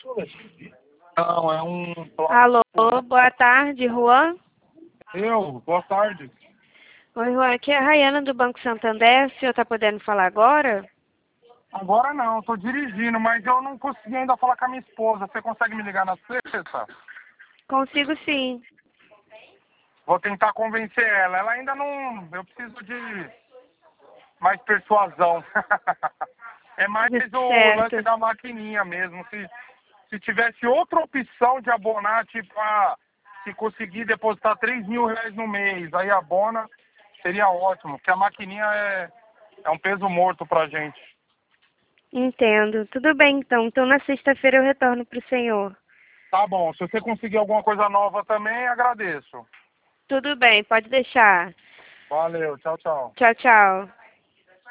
Não, é um... Alô, boa tarde, Juan. Boa tarde. Oi, Juan, aqui é a Rayana do Banco Santander. O senhor está podendo falar agora? Agora não, estou dirigindo, mas eu não consegui ainda falar com a minha esposa. Você consegue me ligar na sexta? Consigo sim. Vou tentar convencer ela. Ela ainda não... Eu preciso de mais persuasão. É mais o lance Certo. da maquininha mesmo. Se tivesse outra opção de abonar, tipo, se conseguir depositar R$ 3.000 no mês, aí abona, seria ótimo, porque a maquininha é um peso morto pra gente. Entendo. Tudo bem, então. Então, na sexta-feira eu retorno para o senhor. Tá bom, se você conseguir alguma coisa nova também, agradeço. Tudo bem, pode deixar. Valeu, tchau, tchau. Tchau, tchau.